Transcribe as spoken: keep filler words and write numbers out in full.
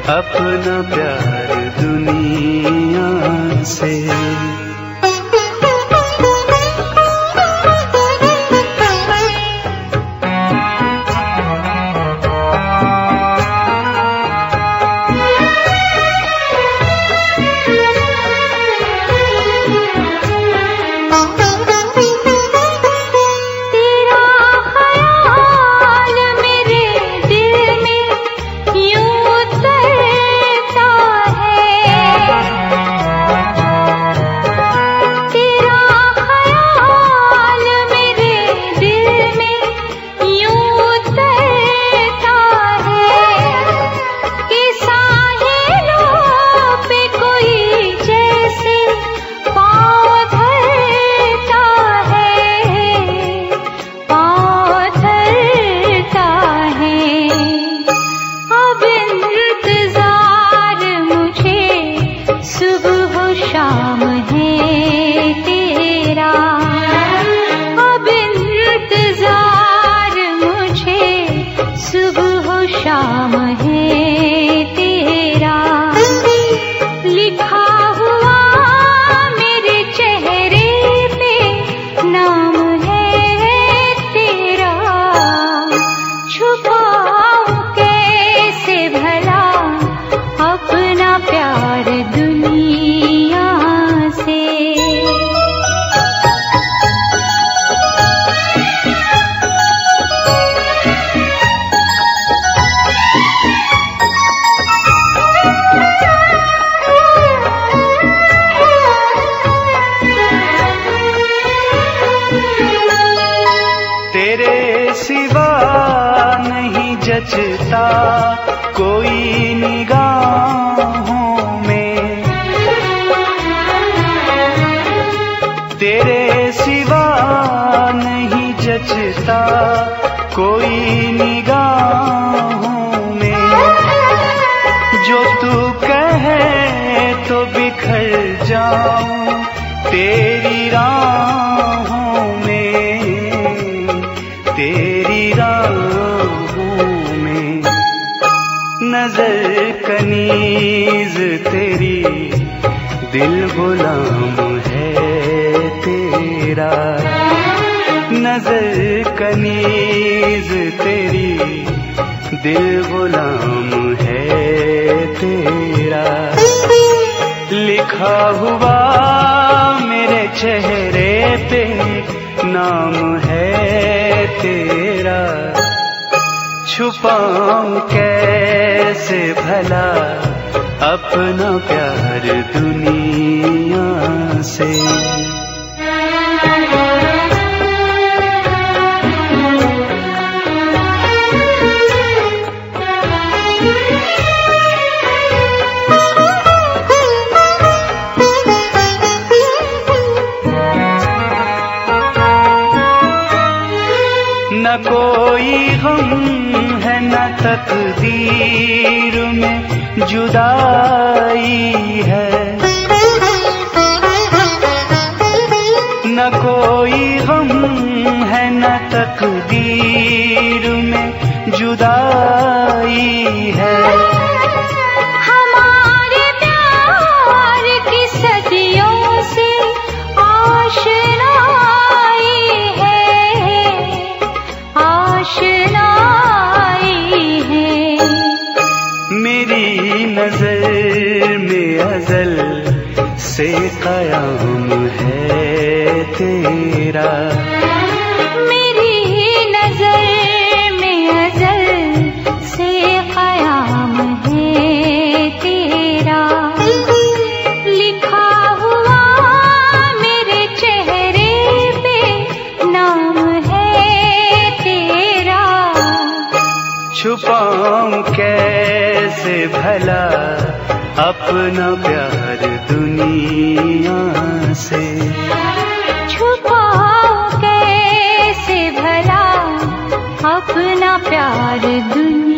अपना प्यार दुनिया से। सिवा नहीं जचता कोई निगाहों में, तेरे सिवा नहीं जचता कोई निगाहों में। जो तू कहे तो बिखर जाऊं तेरी राहों में, तेरी राहों में। नजर कनीज तेरी दिल गुलाम है तेरा, नजर कनीज तेरी दिल गुलाम है तेरा। लिखा हुआ मेरे चेहरे पे नाम है तेरा, छुपाऊं कैसे भला अपना प्यार दुनिया से। न कोई गम है न तकदीर में जुदाई है, न कोई गम है न तकदीर में जुदाई है। हमारे प्यार की सदियों से आशनाई है, आशनाई है। मेरी नजर में अज़ल से क़याम है तेरा, मेरी नजर में अज़ल से क़याम है तेरा। लिखा हुआ मेरे चेहरे पे नाम है तेरा, छुपाऊं कैसे भला अपना प्यार दुनिया से। छुपाऊं कैसे भला अपना प्यार दुनिया